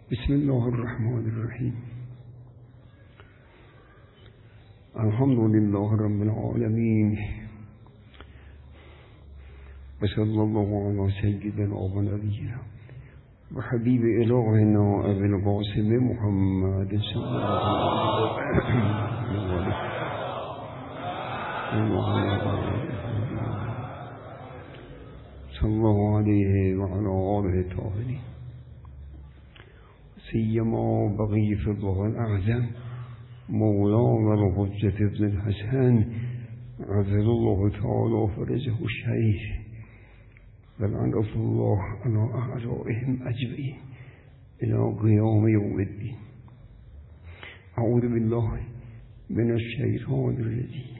بسم الله الرحمن الرحیم. الحمد لله رب العالمین و صلی الله علی سیدنا و نبینا و حبیب الهنا ابی القاسم محمد صلی الله علیه و علی آله الطاهرین سیما بقیة الله الأعظم مولانا الحجة ابن الحسن عزل الله تعالى فرجه الشريف ولعنة الله على أعدائهم أجمعين إلى قيام يوم الدين. أعوذ بالله من الشيطان الرجيم.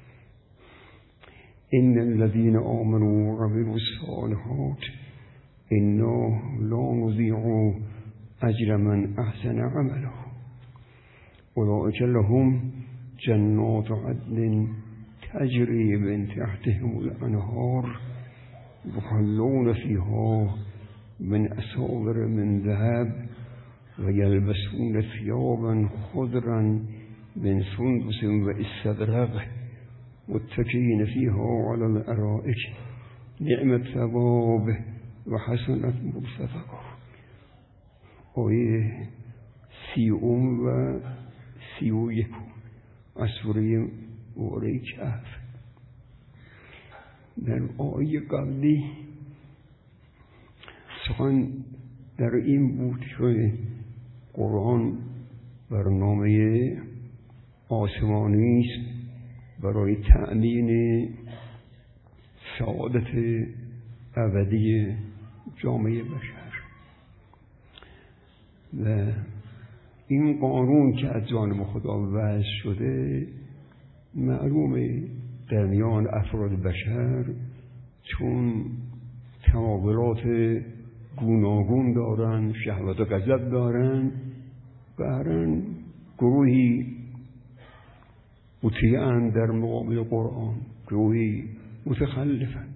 إن الذين آمنوا وعملوا الصالحات إنا لا نضيع أجر من أحسن عمله أولئك لهم جنات عدن تجري من تحتهم الأنهار يحلون فيها من أساور من ذهب ويلبسون ثيابا خضرا من سندس واستبرق متكئين فيها على الأرائك نعم الثواب وحسنت مرتفقا. آیه 30 و 31 از سوره کهف. در آیه قبلی سخن در این بود که قرآن برنامه آسمانی است برای تأمین سعادت ابدی جامعه بشر و این قانون که از جانب خدا وضع شده معلومه در میان افراد بشر چون تمایلات گوناگون دارن، شهوت و غضب دارن، بهرن گروهی مطیعن در مقابل قرآن، گروهی متخلفن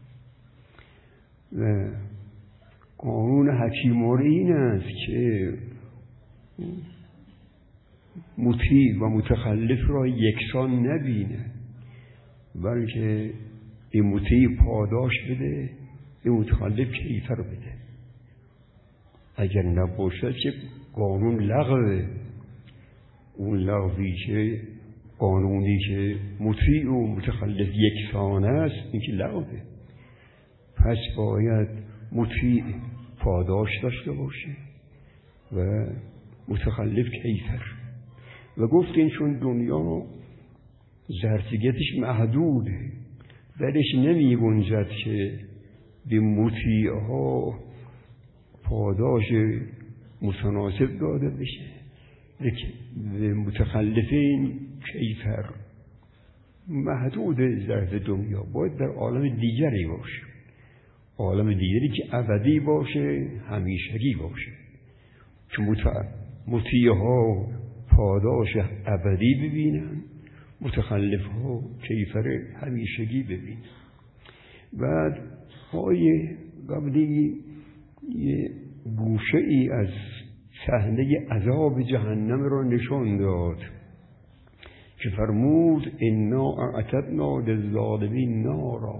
و قانون حکیمانه این است که مطیع و متخلف را یکسان نبینه، بلکه این مطیع پاداش بده، این متخلف کیفر بده. اگر نباشد که قانون لغوه، اون لغوی که قانونی که مطیع و متخلف یکسان است این که لغوه. پس باید مطیع پاداش داشته باشه و متخلف کیفر. و گفتین چون دنیا ظرفیتش محدوده درش نمی گنجد که به مطیعها پاداش متناسب داده بشه، به متخلفین کیفر محدود ظرف دنیا. باید در عالم دیگری باشه، عالم دیگری که ابدی باشه، همیشگی باشه، که مطیعها پاداش ابدی ببینن، متخلفها کیفر همیشگی ببینن. بعد آیه قبلی یه گوشه ای از صحنه عذاب جهنم را نشان داد که فرمود انا اعتدنا للظالمین نارا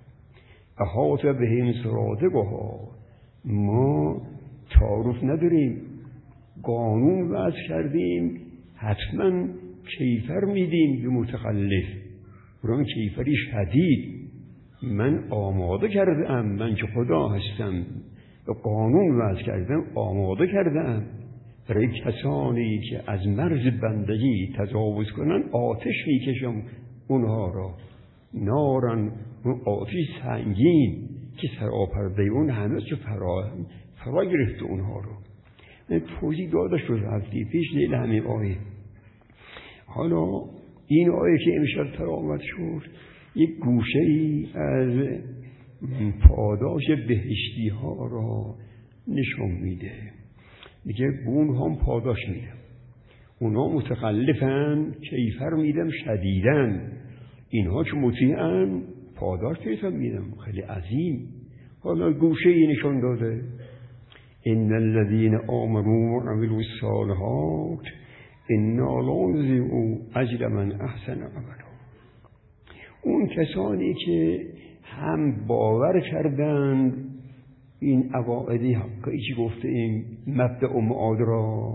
احاط بهم سرادقها. ما تعارف نداریم، قانون وضع کردیم، حتما کیفر میدیم به متخلف، برای کیفری شدید. من آماده کردم، من که خدا هستم و قانون وضع کردم، آماده کردم برای کسانی که از مرز بندگی تجاوز کنن آتش میکشم اونها را، نارن، اون آتش سنگین که سراپرده اون همه چه فرا گرفته اونها رو. من توضیح داده شد هفته پیش لیل همین آیه. حالا این آیه که امشب ترامت شد یک گوشه ای از پاداش بهشتی ها را نشون میده. میگه اون هم پاداش میدم، اونا متخلفن کیفر میدم شدیدن، اینها که مطیعن پاداش کیفر میدم خیلی عظیم. حالا گوشه ای نشون داده ان الذين آمنوا وعملوا الصالحات انا لا نضيع اجر من احسن عملا. اون کسانی که هم باور کردند این عقاید حقیقی که گفته این مبدأ و معاد را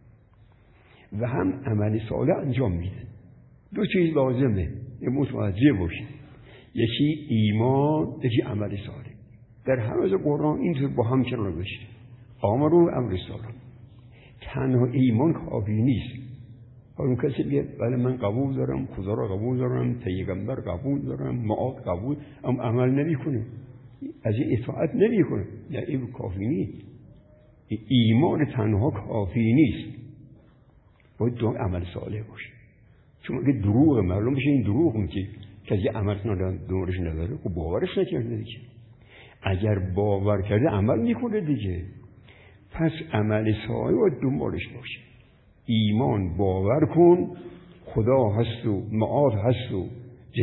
و هم عمل صالح انجام میدن. دو چیز لازمه متوجه باشید، یکی ایمان، یکی عمل صالح. در همه قرآن اینطور با هم کنار بشه. آمرو امر صالح. تنها ایمان کافی نیست. اون کسی که بله من قبول دارم، خدا را قبول دارم، پیغمبر قبول دارم، معاد قبول، اما عمل نمیکنه، از این اطاعت نمیکنه، نه این کافی نیست. ایمان تنها کافی نیست، باید دو عمل صالح باشه. چون اگه دروغ معلوم بشه این دروغ میگه کسی عمل دورش نداره، خب باورش نکرده دیگه. اگر باور کرده عمل میکنه دیگه. پس عمل صالح باید دنبالش باشه. ایمان باور کن خدا هست و معاد هست و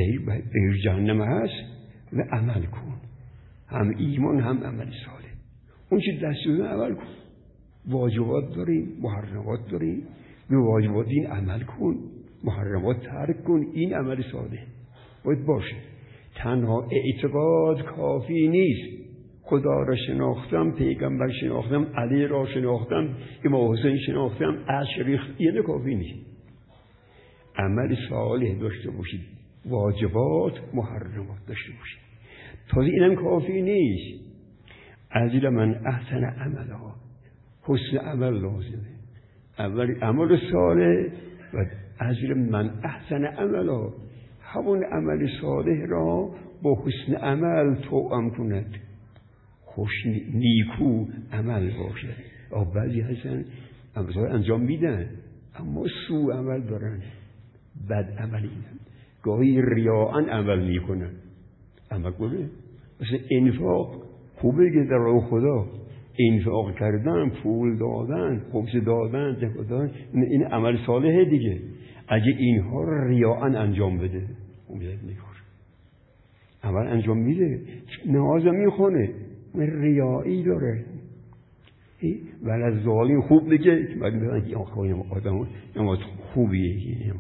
جهنم هست و عمل کن. هم ایمان هم عمل صالح. اون چی دستور عمل کن. واجبات داریم، محرمات داریم، به واجبات این عمل کن، محرمات ترک کن. این عمل صالح باید باشه. تنها اعتقاد کافی نیست. خدا را شناختم، پیغمبر شناختم، علی را شناختم، امام حسین شناختم، عشق این کافی نیست. عمل صالح داشته باشید، واجبات محرمات داشته باشید. تازه اینم کافی نیست. اجر من احسن عملا، حسن عمل لازمه. اول عمل صالح و اجر من احسن عملا، همون عمل صالح را با حسن عمل توأم کند، خوش نیکو عمل باشد. بعضی هستن عمل انجام میدن اما سو عمل دارن، بد عملی، گاهی ریاءً عمل میکنن. عمل کنه مثل انفاق خوبه که در راه خدا انفاق کردن، پول دادن، خبز دادن، زکات دادن، این عمل صالحه دیگه. اگه اینها رو ریاءً انجام بده امیدت میخوره. عمل انجام میده، نماز میخونه، ریایی داره. ولی از ظالم خوب بگه بعد میگن که آدم نماز خوبیه.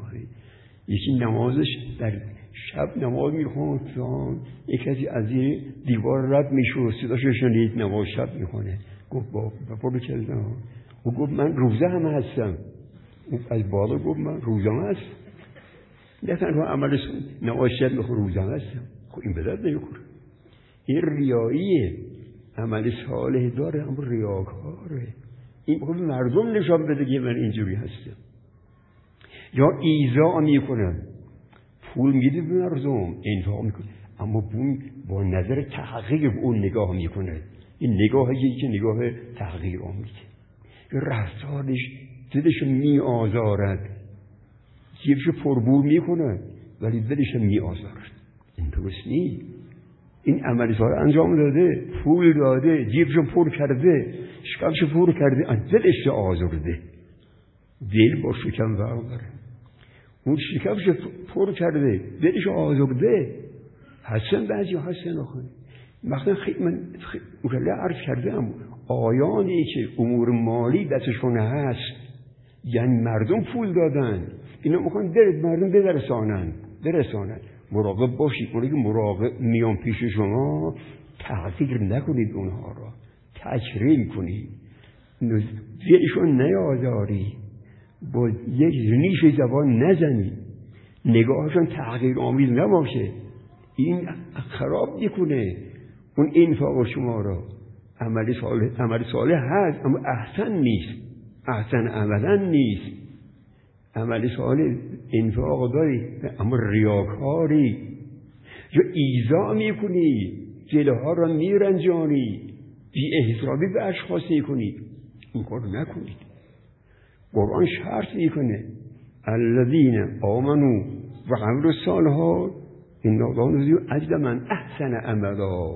یکی نمازش در شب نماز میخونه، یکی کسی از این دیوار رد میشه و صداش شنید نماز شب میخونه. گفت بابا کردم. او گفت من روزه هم هستم. از بالا گفت من روزه هم هست. نه تنها عملش نماز شب میخونه، روزه هم هستم. خب این بدت نمیخوره. این ریاییه. عمل صالح داره اما ریاکاره. این بخواه مردم نشان بده که من اینجوری هستم. یا ایذا میکنم، پول میده به مردم، انفاق میکنه، اما با نظر تحقیق به اون نگاه میکنه. این نگاهی که نگاه تحقیق آمیزه. رفتارش دلش میآزارد، جیبش پربور میکنه ولی دلش میآزارد. این درست نیست. این عملی صالح انجام داده، پول داده، جیبش پر کرده، شکمش پر کرده، دلش آزرده. دل با شکم برابره. اون شکمش پر کرده، دلش آزرده. حسن بعضی حسن آخه مثلا من عرض کردم آیانی که امور مالی دستشون هست، یعنی مردم پول دادن، اینا میخوان مردم برسانن. مراقب باشید. اونایی که مراقب میان پیش شما تحقیر نکنید، اونها را تکریم کنید، دلشون نیازاری، با یک نیش زبان نزنید، نگاهشون تحقیر آمیز نباشه. این خراب میکنه اون انفاق شما را. عمل صالح هست اما احسن نیست، احسن عملا نیست. عمل صالح انفاق داری اما ریاکاری، یا ایذا میکنی، جلوها را میرنجانی، بی احترامی به اشخاص میکنی. این کار نکنید. قرآن شرط میکنه الذین آمنوا و عملوا الصالحات انا لا نضیع اجر من احسن عملا.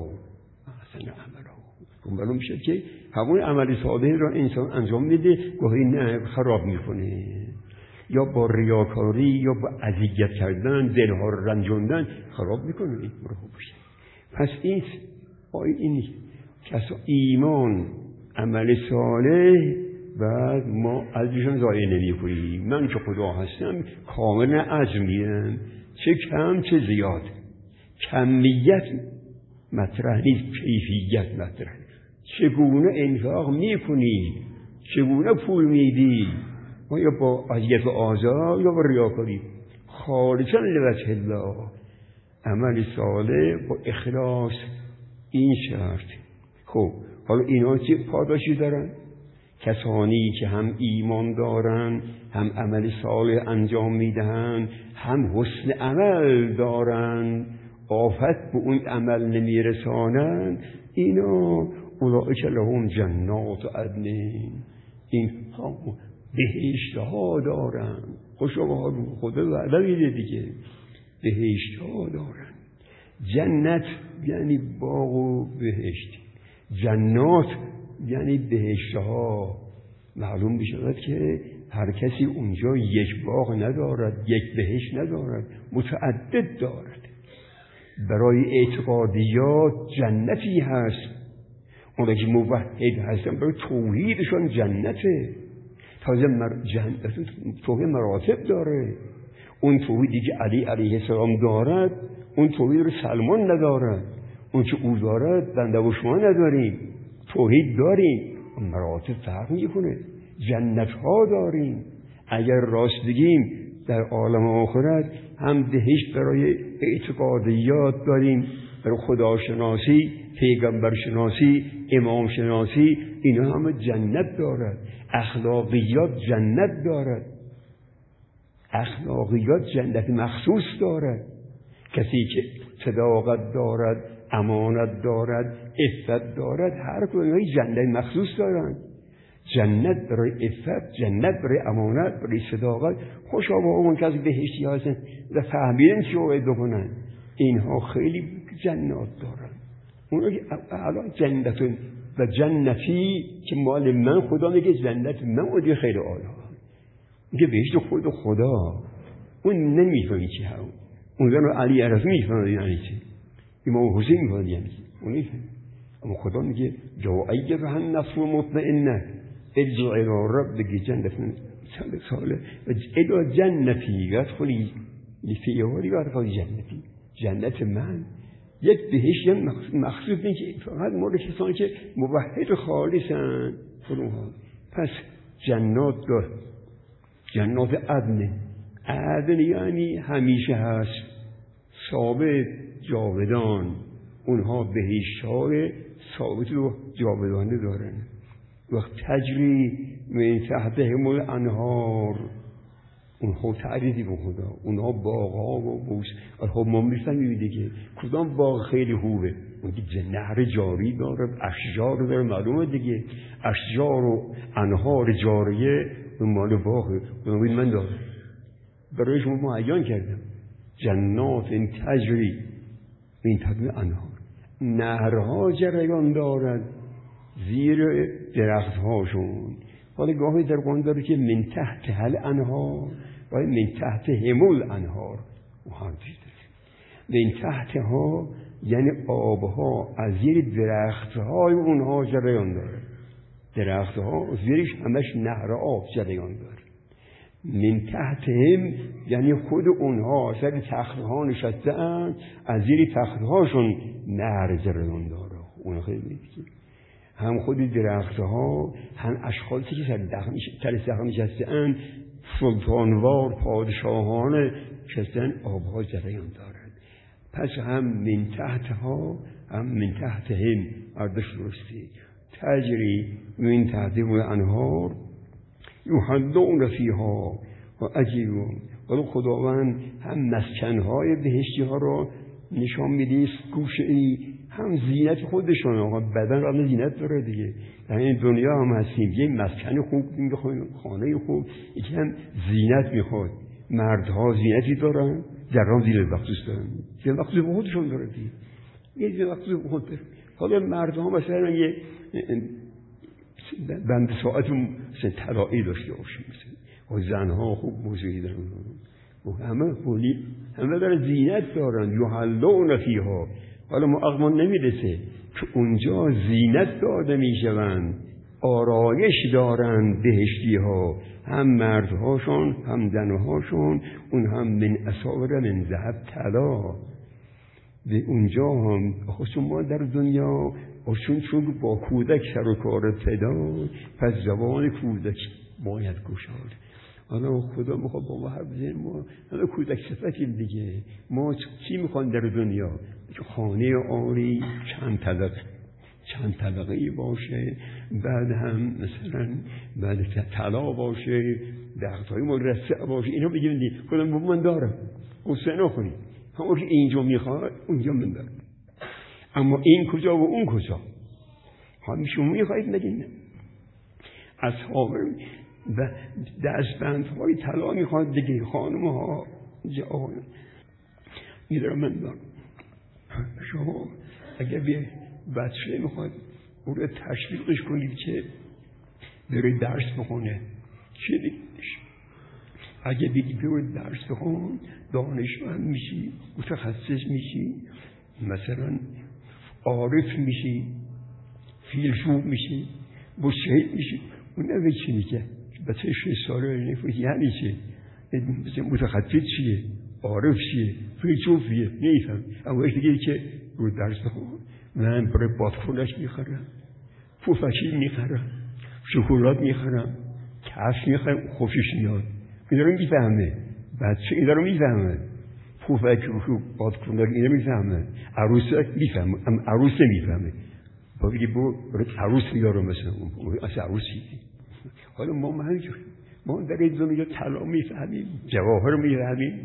معلوم میشه که همون عمل صالح را انسان انجام میده، گاهی نه خراب میکنه، یا با ریاکاری یا با اذیت کردن، دلها رو رنجوندن خراب میکنه. این رو باشه. پس این کسا ایمان عمل صالح بعد ما ازشون ضایع نمی‌کنیم. من که خدا هستم کاملا اجر میدم، چه کم چه زیاد. کمیت مطرح نیست، کیفیت مطرح. چگونه انفاق میکنی، چگونه پول میدی، یا با عزیت و آزار یا با ریاکاری. خالصا لوجه الله، عمل صالح با اخلاص، این شرط. خب حالا اینا چه پاداشی دارن؟ کسانی که هم ایمان دارن، هم عمل صالح انجام میدهن، هم حسن عمل دارن، آفت به اون عمل نمیرسانن، اینا اولئک لهم جنات عدن، این بهشت ها دارن. خوشا خدا وعده میده دیگه، بهشت ها دارن. جنت یعنی باغ و بهشت، جنات یعنی بهشت ها. معلوم بشود که هر کسی اونجا یک باغ ندارد، یک بهشت ندارد، متعدد دارد. برای اعتقادیات جنتی هست، اونها که موحد هستن برای توحیدشان جنته. تازه توحید مراتب داره. اون توحیدی که علی علیه السلام دارد، اون توحید رو سلمان ندارد. اون که او دارد بنده و شما نداریم. توحید داریم، مراتب فرق میکنه. جنت ها داریم. اگر راست بگیم در عالم آخرت هم بهشت برای اعتقادیات داریم، برای خداشناسی، پیغمبر شناسی، امام شناسی، اینا همه جنت دارد. اخلاقیات جنت دارد. اخلاقیات جنت مخصوص دارد. کسی که صداقت دارد، امانت دارد، عفت دارد، هر کدوم جنت مخصوص دارند. جنت برای عفت، جنت برای امانت، برای صداقت. خوشا با اون کسی بهشتی هستن و فهمیدن چی باید بکنن. اینها خیلی جنات دارن. اونا که الان جنتون و جنتی که مال من، خدا میگه جنت من، و دیگه خیلی عالی میگه بهشت خود خدا. اون نمیفهمی چی هم. اون زن علی عرض میفهمی یعنی چی، امام حسین میفهمی یعنی چی، اون نمیفهمی. اما خدا میگه جو ایها النفس مطمئنه ارجع الى ربک جنت ساله و الى جنتی ادخلی لفیهاری و ادخلی جنتی. جنت من یک بهشت مخصوص نیست، فقط مورد کسانی که موحد خالصن. پس جنات دار، جنات عدن. عدن یعنی همیشه هست، ثابت، جاودان. اونها بهشت‌های ثابت و جاودانه دارن. وقت تجری من تحتهم الانهار، اونها تعریضی به خدا، اونها باغ‌ها و بوس. خب ما می‌فهمیم دیگه کدام باغ خیلی خوبه. اون که نهر جاری داره، اشجار داره، معلومه دیگه. اشجار و انهار جاریه اون مال باغه. اون من داره برای شما معین کردم. جنات تجری من تحتهم الانهار، نهرها جریان دارد زیر درخت‌هاشون. حالا گاهی در قرآن داره که من تحت هل انهار و من تحت همول انهار. و هم من تحت ها یعنی آبها از زیر درخت‌های اونها جریان داره. درخت‌ها زیرش همش نهر آب جریان داره. من تحت هم یعنی خود اونها سر تخت‌ها نشسته‌اند، از زیر تخت‌هاشون نهر جریان داره. اون خیلی میگه هم خود درخت‌ها، هم اشخاصی که سر سقف نشسته‌اند، سلطانوار، پادشاهان نشسته‌اند، آبها جریان دارد. پس هم من تحتها، هم من تحتهم، اردش درستی. تجری من تحتهم الانهار یحلون فیها و اجیبون. ولی خداوند هم مسکن‌های بهشتی ها را نشان میده، گوشه‌ای، هم زینت خودشون. آقا بدن را زینت داره دیگه. در این دنیا هم هستیم، یه مسکن خوب میخوایم، خانه خوب، یکی هم زینت میخواد. مردها زینتی دارن، جرام زینت مخصوص دارن، زینت مخصوص به خودشون داره دیگه. یه زینت مخصوص به خود داره. حالا مردها مثلا یه بند ساعت مثلا طلایی داشته باشیم، مثلا زنها خوب موسیقی دارن، همه داره زینت دارن. یحلون فیها. حالا ما عقلمون نمیرسه که اونجا زینت داده میشوند، آرایش دارند بهشتی ها، هم مردهاشون هم زنهاشون، اون هم من اساور من ذهب طلا. به اونجا هم خصوص ما در دنیا چون با کودک سر و کار پیدا، پس زبان کودک باید گشاد. حالا خدا میخواد با ما حرف بزنه، ما حالا کودک صفتیم دیگه. ما چی میخوان در دنیا؟ خانه عالی چند طبقه‌ای باشه، بعد هم مثلا بعد طلا باشه، درختای مرصع باشه، اینا بگیم دیگه خدا من دارم، قصه نخوریم، همون که اینجا میخواد اونجا من دارم. اما این کجا و اون کجا؟ همین شما میخواید بگین اصحاب و دستبندهای طلا میخواد دیگه، خانم ها آقایان میدارم من دارم. شما اگر به بچه میخواد او رو تشویقش کنید که بره درس بخونه، چه بگیدش؟ اگه بگی بره درس بخون، دانشمند میشی، متخصص میشی، مثلا عارف میشی، فیلسوف میشی، مجتهد میشی، اون نوی چی میگه؟ بچه 6 ساله نفرد یعنی چه؟ متخصص چیه؟ عارف چیه؟ فیلسوف چیه؟ نیفهم. اما دیگه که رو درس بخون، من برای بادکنک میخرم، پفکی میخرم، شکلات میخرم، کفش میخرم، خوشش میاد. اینا رو میفهمه بچه، اینا رو میفهمه. پفک و بادکنک اینا میفهمه. عروسک میفهمه، اما عروس نمیفهمه. با بگی عروس میارم مثلا، اصلا عروسی. حالا ما همینجور، ما در این دنیا طلا میفهمیم، جواهر میفهمیم،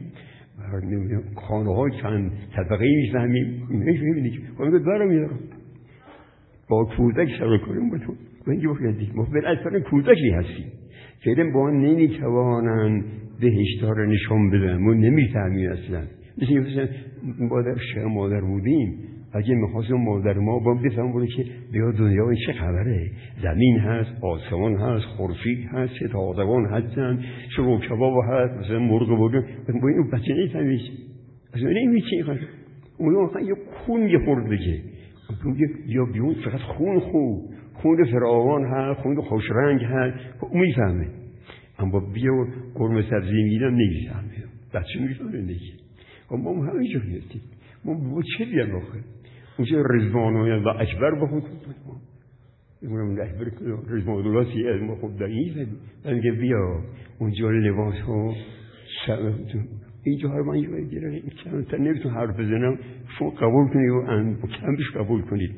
خانه های چند طبقه‌ای میفهمیم، نمیفهمیم. خانه دارم میارم با کودک سر کنیم با تو اینجا بخیدیم. ما بالاخره کودکی هستیم که با نمیتوانن بهشتا رو نشان بدن، ما نمیفهمیم اصلا. مثلا مادر بودیم، اگه میخواستم مادر ما با بفهم بوده که بیا دنیا چه خبره، زمین هست، آسمان هست، خورشید هست، ستارگان هستن، شروع کباب هست، مثلا مرغ بودن، با این بچه نیفهمیش اصلا نمیچه خواهد اون یه خون یه خورد بگه یا بیون فقط خون فراوان هست، خون خوش رنگ هست، اون میفهمه. اما بیا قرمه سبزی میدم نمیفهمه، بچه میفهمه نگه. ما همینجور هستیم، ما چه بیان آخه اونجا رضوان و اکبر بخون اونم رضوان الله سی از ما خوب داریم بلکه بیا اونجا لباس ها اینجا هر من یه کمتر نمیتون حرف بزنم، شما قبول کنید و کمش قبول کنید.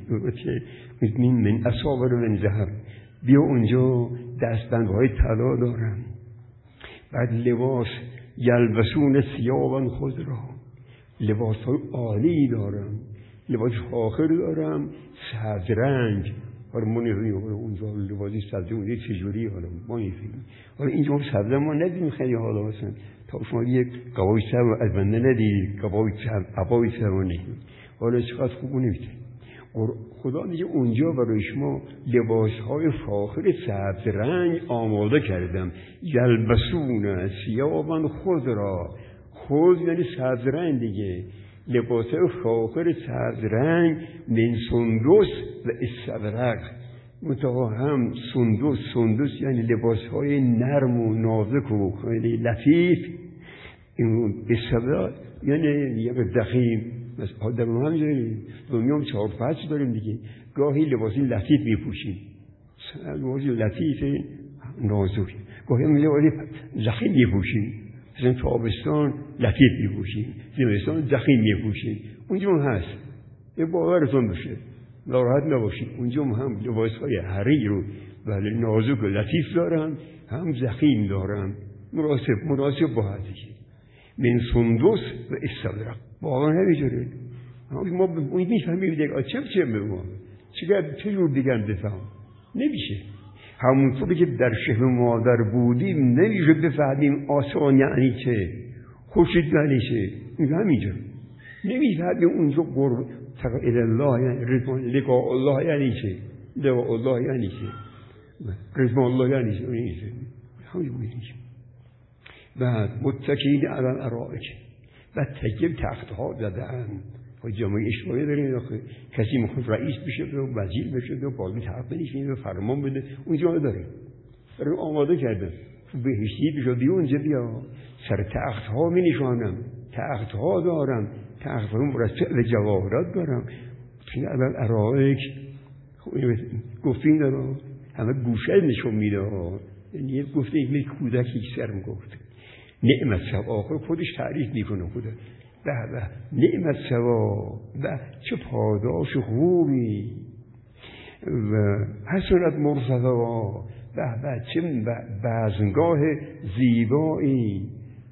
من اصابر من ذهب، بیا اونجا دستبندهای طلا دارم، بعد لباس یلبسون ثیابا خود را، لباس های عالی دارم، لباس فاخر دارم، سبز رنگ. حالا ما نفهمیم اونجا لباسی سبز اونجا چجوری، حالا ما نفهمیم. حالا اینجا سبز ما ندیدیم خیلی، حالا مثلا تا شما یک قبای سبز از بنده ندید، قبای سبز ندید، حالا چقدر خوب نمیده. خدا میگه اونجا برای شما لباس های فاخر سبز رنگ آماده کردم. یلبسون ثیابا خود را، خود یعنی سبز رنگ دیگه، لباس فاخر سبز رنگ من سندس و استبرق. متها هم سندس یعنی لباس های نرم و نازک و خیلی لطیف، استبرق یعنی یک دخیم. مثلا در اون همینجوری دنیا هم 4 فصل داریم دیگه، گاهی لباسی لطیف میپوشیم، لباسی لطیف نازک، گاهی هم لباسی زخیم میپوشیم، مثلا تابستان لطیف میپوشیم، زمستان زخیم میپوشیم. اونجا هم هست، یه باورتون بشه، ناراحت نباشید. اونجا هم لباسهای حریر رو بله نازک و لطیف دارن، هم زخیم دارن، مناسب با هستش. من سندس و استبرق واقعا نمیجوره. ما میفهمیم دیگه چه بگم، چه جور دیگه هم بفهم نمیشه. همونطوری که در شهر مادر بودیم نمیشه بفهمیم آسان یعنی چه، خورشید یعنی چه، همینجور نمیفهمیم. اونجا قرب تقل الله یعنی رضوان، لقاء الله یعنی چه، لقاء الله یعنی چه، رضوان الله یعنی چه، همینجور میشه. بعد متکئین علی الارائک، و تکیه تختها زدن، جامعه اجتماعی داریم، کسی میخواد رئیس بشه و وزیر بشه و بالای طرف بنشینه و فرمان بده، اونجا داریم آماده کردم. بهشتی بشو بیا اونجا بیا، سر تخت ها می نشانم، تخت ها دارم، تخت ها مرتب به جواهرات دارم. توی اول ارائک گفتین دارم همه گوشه نشون میده. یعنی گفته یک کودک یک سر میگفت نعمت سوا، آخر خودش تعریف میکنه خدا. به نعمت سوا، به چه پاداش خوبی و حسنت مرتضوا، به چه بزمگاه زیبایی.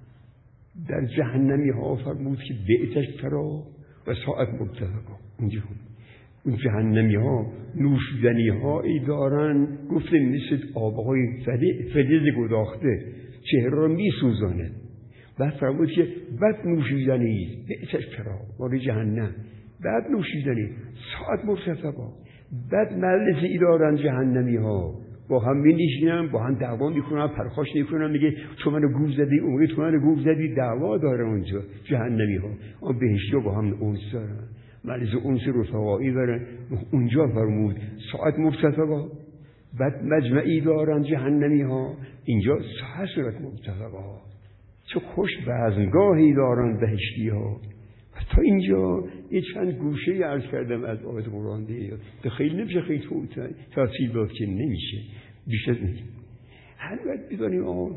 در جهنمی ها فرمود که بعتش ترا و ساعت مرتضوا. اونجا اون جهنمی ها نوشیدنی هایی دارن، گفته مثل آبهای فلز گداخته چهره را می سوزانه. بعد فرمود که بد نوشیدنی بعتش ترا، وارد جهنم بد نوشیدنی ساعت مرتضوا. بد مجلسی دارن جهنمی ها، با هم می نشینن، با هم دعوا میکنن، پرخاش میکنن، میگه تو منو گول زدی، اون تو منو گول زدی، دعوا داره اونجا جهنمی ها. اون بهشتی با هم اونس دارن، مجلس اونس رفقایی دارن. اونجا فرمود ساعت مرتضوا. بعد مجمعی دارن جهنمی ها، اینجا حسرت مرتضوا. چه خوش بزمگاهی دارن بهشتی ها. تا اینجا یه چند گوشه عرض کردم از آیت قرآن دیگه، خیلی نمیشه، خیلی تفصیل داد که نمیشه، بیشتر نمیشه. هر وقت بدانیم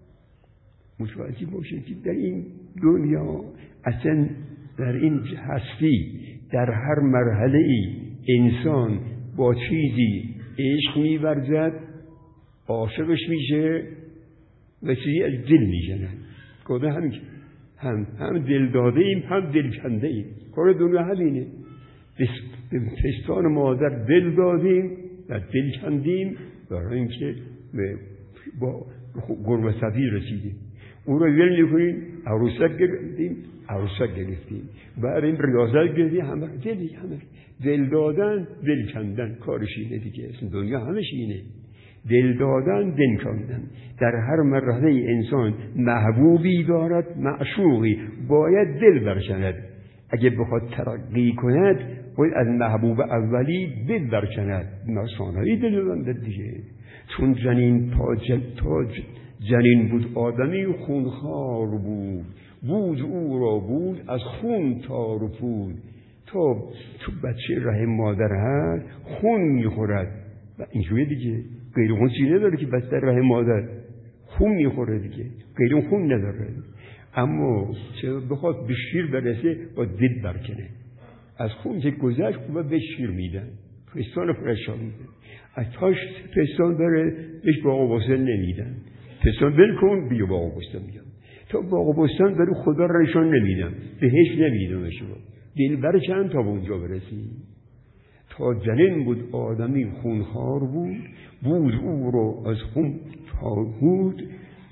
متوجه باشیم که در این دنیا اصلا در این هستی در هر مرحله ای انسان با چیزی عشق می‌ورزد، عاشقش میشه و چیزی از دل میزنه. گفته همین هم دل داده ایم هم دل کنده ایم. کار دنیا همینه. به پستان مادر دل دادیم و دل کندیم برای اینکه با گربه‌سبزی رسیدیم. اون رو ول می‌کنیم، عروسک گرفتیم. بعد این ریاضت گرفتیم، همه دل دادن دل کندن، کارش اینه دیگه. دنیا همش اینه، دل دادن دل کندن. در هر مرحله انسان محبوبی دارد، معشوقی، باید دل برکند. اگه بخواد ترقی کند باید از محبوب اولی دل برکند، ناسانایی دل بندد دیگه. چون جنین تا جنین بود آدمی خونخوار بود او را بود از خون تار و پود. تا تو بچه رحم مادر هست خون میخورد و اینجوری دیگه. غیر خون چیزی نداره که بچه رحم مادر خون میخوره دیگه، غیر خون نداره. اما چه بخواد به شیر برسه با دل برکنه. از خون که گذشت و به شیر میدن، پستان فرشان میدن. از تاش پستان بره بهش باغ و بستان نمیدن. پستان بل کن بیا باغ و بستان میدن. تا باغ و بستان بره خدا را نشان نمیدن، بهش نمیدن. دل برکن تا به اونجا برسی. تا جنین بود آدمی خونخوار بود او رو از خون تا بود.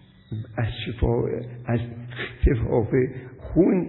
از شفاف خون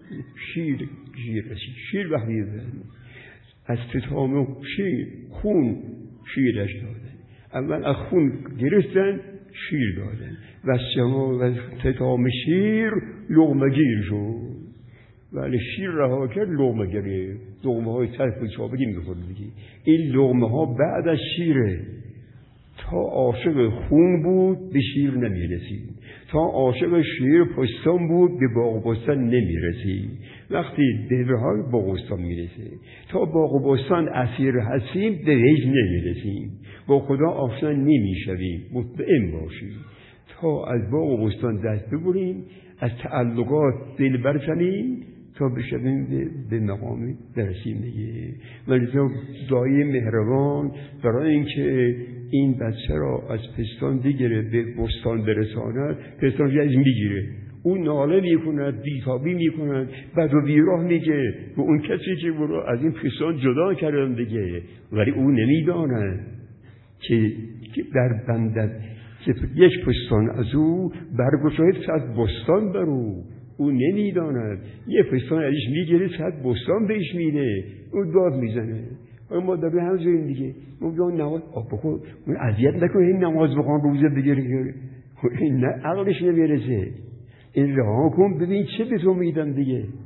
شیر وقتی دادن، از تتام شیر خون شیرش دادن. اول از خون گرفتن شیر دادن و از تتام شیر لقمه گیر شد. ولی شیر رها کرد لقمه گرفت. لقمه های طرف و چابگی میخورد دیگه. این لقمه ها بعد از شیره. تا عاشق خون بود به شیر نمیرسید، تا عاشق شیر پستان بود به باغ و بستان نمیرسید. وقتی دلهای باغ و بستان میرسه، تا باغ و بستان اسیر هستیم بهش نمیرسیم، با خدا آشنا نمیشویم. مطمئن باشیم تا از باغ و بستان دست ببریم، از تعلقات دل برکنیم تا بشویم به مقامی برسیم دیگه. ولی دایی مهربان برای اینکه این بچه را از پستان بگیره به بستان برساند، پستان از میگیره، اون ناله میکند، بیتابی میکند، بد و بیراه میگه به اون کسی که برو از این پستان جدا کردن دیگه. ولی اون نمیداند که در بندد یک پستان از او برگشاید 100 بستان بر او نمیداند. یه پستان ازش میگیره 100 بستان بهش میده، اون داد میزنه. ما در هم زنیم دیگه. ما نماز بخون، اذیت نکن، این نماز بخون روزه بگیره، این نه عقلش نمیرسه. این رها کن ببین چه به تو میدن دیگه.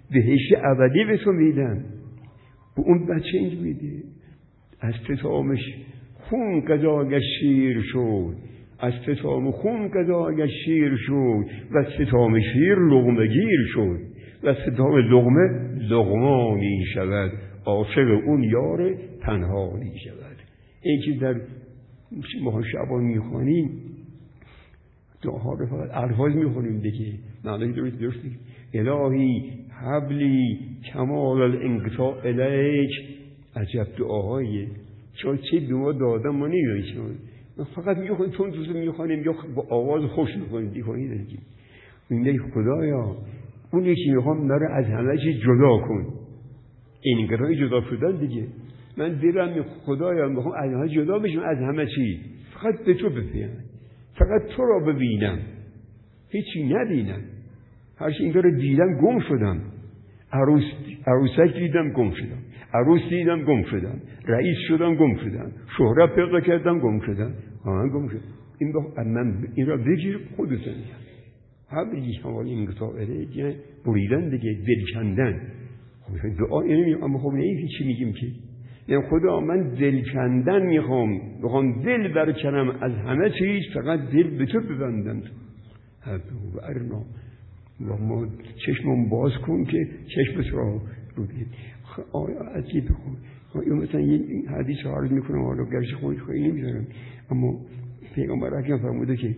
بهشت ابدی به تو میدم. به اون بچه اینج میده از فطامش خون قضایش شیر شد، از فطام خون قضایش شیر شد و از فطام شیر لقمه گیر شد و از فطام لقمه لقمانی شود، عاشق اون یار پنهانی شود. این که در ماه شعبان میخوانیم دعاها رو فقط الفاظ میخونیم دیگه، معنی درست نیست. الهی حبلی کمال الانقطاع الیک. عجب دعاهاییه. چون چه دعا دادم ما نمیدونیم، ما فقط میخونیم چون دوست میخوانیم یا با آواز خوش میخونیم دیگه. میگه خدایا اونی که میخوام مرا از همه چیز جدا کن. انقطاع جدا شدن دیگه. من دلم خدایا میخوام از همه جدا بشم، از همه چیز فقط به تو ببینم، فقط تو را ببینم، هیچی نبینم. هرچی این رو دیدم گم شدم. عروسک دیدم گم شدم، عروس دیدم گم شدم، رئیس شدم گم شدم، شهرت پیدا کردم گم شدم، گم شدم. من این را بگیر خودت میگم. حبلی کمال انقطاع الیک بریدن دیگه، دل کندن. دعا اینه. اما خب نه چی میگیم که یعنی خدا من دل کندن میخوام دل برکنم از همه چیز، فقط دل به تو ببندم. و ارنا و ما چشمم باز کن که چشمت را رو بید. آیا عجیب بخون مثلا این حدیث رو عرض میکنم، حالا گرش خیلی نمیدارم، اما پیغمبر اکرم فرموده که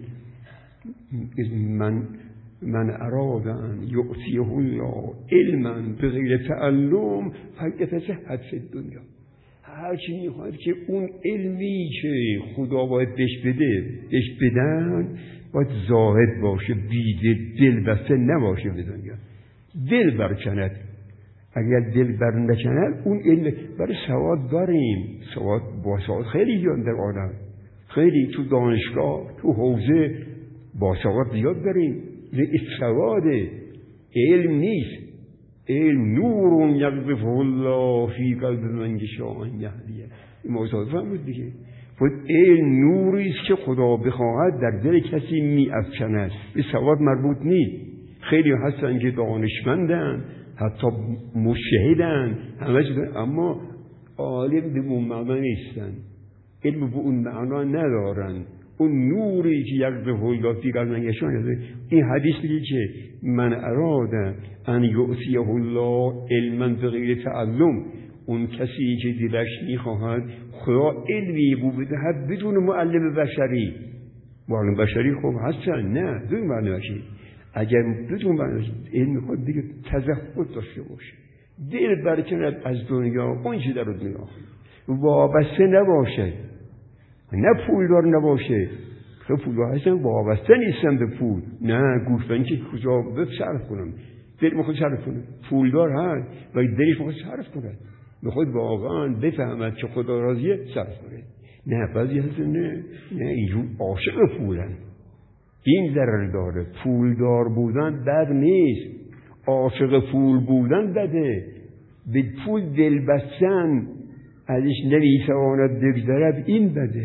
من اراد ان یؤتیه الله علما بغیر تعلم فلیتزهد فی الدنیا. هر چی میخواد که اون علمی که خدا باید بهش بدن باید زاهد باشه، دل بسته نباشه به دنیا. دل برکند. اگر دل بر نکند اون علم برای سواد داریم، با سواد خیلی جان در عالم، خیلی تو دانشگاه تو حوزه با سواد زیاد داریم. سواد علم نیست. علم نور یقذفه الله فی قلب من یشاء ان یهدیه. این موضوع فهمید دیگه. خود علم نوری است که خدا بخواهد در دل کسی می‌افکند. به سواد مربوط نیست. خیلی هستن که دانشمندن، حتی مجتهدن، همه چیز، اما عالم به اون معنا نیستن، علم به اون معنا ندارن. اون نوری که یقذفه الله فی قلب من یشاء. این حدیث میگه که من اراد ان یؤتیه الله علما بغیر تعلم، اون کسی که دلش میخواهد خدا علمی بدهد بدون معلم بشری. معلم بشری خوب هستن، نه بدون معلم بشری. اگر بدون معلم علم میخواد دیگه تزهد داشته باشه، دل برکند از دنیا، اون چی در دنیا وابسته نباشه، نه پولدار نباشه. خیلی پولدار هستن وابسته نیستن به پول، نه گوشتن که کجا صرف کنم، دل میخواد صرف کنه. پولدار هست و دلش میخواد صرف کنه، میخواد واقعا بفهمد که خدا راضیه صرف کنه. نه بعضی هستن نه اینجور عاشق پولن. این ضرر داره. پولدار بودن بد نیست، عاشق پول بودن بده. به پول دل بستن، ازش نمیتواند بگذرد، این بده.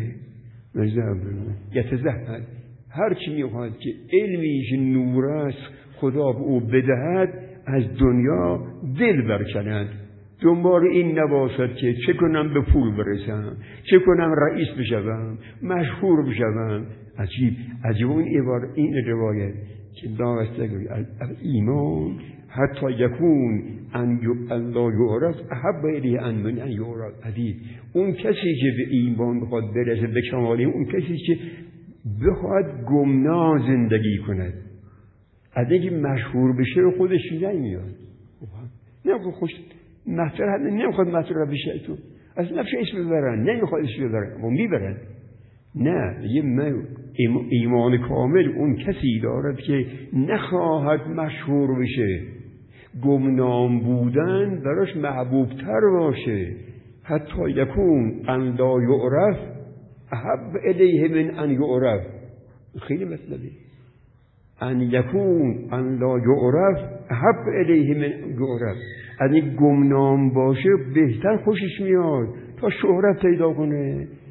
یتزهد، هر چی میخواد که علمیش نور است خدا به او بدهد، از دنیا دل برکند. دنبال این نباشد که چه کنم به پول برسم، چه کنم رئیس بشوم، مشهور بشوم. عجیب این روایت که داغسته ایمان حتی یکون ان الله یعرف احب الیه ان من ان یعرف. عجیب اون کسی که به ایمان بخواد برسه به کمال، اون کسی که بخواد گمنام زندگی کند، از اینکه مشهور بشه خودش نمیاد. نمیخواد خوش مطرح، نمیخواد مطرح بشه، تو از نفسش اسم ببرن، نمیخواد اسم ببرن اما میبرن. نه، یه ایمان کامل اون کسی دارد که نخواهد مشهور بشه، گمنام بودن براش محبوب تر باشه. حتی یکون ان لا یعرف احب الیه من ان یعرف. خیلی مطلبی ان یکون ان لا یعرف احب الیه من یعرف. اگه گمنام باشه بهتر خوشش میاد تا شهرت پیدا کنه.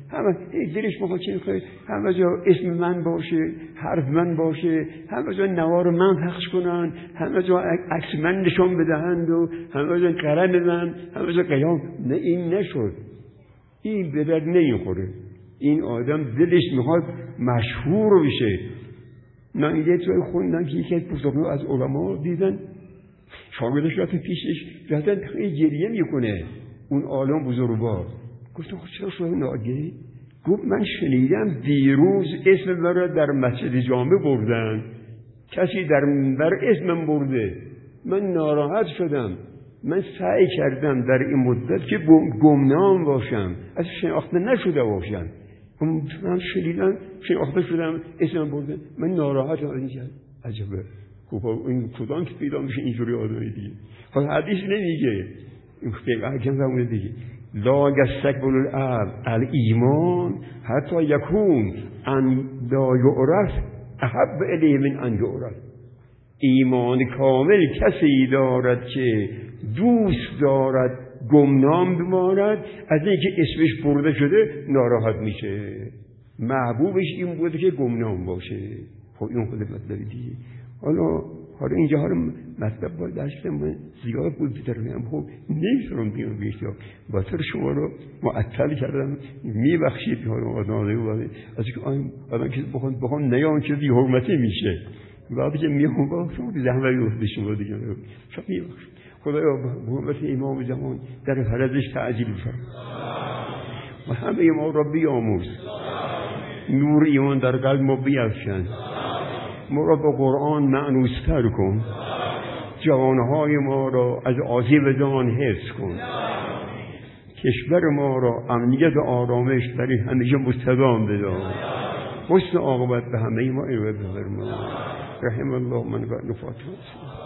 همه دلش میخواد چه میخواد، همه جا اسم من باشه، حرف من باشه، همه جا نوار من پخش کنن، همه جا عکس من نشان بدهند و همه جا قلم من، همه جا قیام. نه، این نشد، این به درد نمیخوره. این آدم دلش میخواد مشهور بشه. من یه توی خوندم که یکی از بزرگان از علما دیدن شاگردش رفت پیشش، رفتن گریه میکنه اون عالم بزرگوار. گفتم خب چرا شده ناگه؟ گفت من شنیدم دیروز اسم من را در مسجد جامع بردن، کسی در اسمم برده، من ناراحت شدم، من سعی کردم در این مدت که گمنام باشم، از شناخته نشده باشم، من شناخته شدم اسمم برده، من ناراحت شدم. عجبه. خب این کدام که پیدا میشه اینجوری آدمی دیگه؟ خب حدیث نمیگه، این پیغمبر فرموده دیگه لا یستقبل العبد الایمان حتی یکون ان لا یعرف احب الیه من ان یعرف. ایمان کامل کسی دارد که دوست دارد گمنام بماند، از اینکه اسمش برده شده ناراحت میشه. محبوبش این بوده که گمنام باشه. خب این خود مطلب دیگه. حالا اینجا مطلب باید درستم زیاد بود بترمیم. خب نمیشونم بیان بیشتر باطر شما رو معطل کردم، میبخشید حالا آدانه و از که آدم که بخون نیان که بی حرمتی میشه، وقتی که میام با شما زحمه بیفته شما دیگه شما میبخشید. خدایا به حرمت امام زمان در فرزش تعجیل بفرما و همه ما را بیاموز، نور ایمان در قلب ما بیفشن، ما را با قرآن معنوستر کن، جوانهای ما را از آسیب جان حفظ کن، کشور ما را امنیت و آرامش در این همیشه مستدام بدار، حسن عاقبت به همه ما ارائه بفرما. رحم الله من قد فاتح.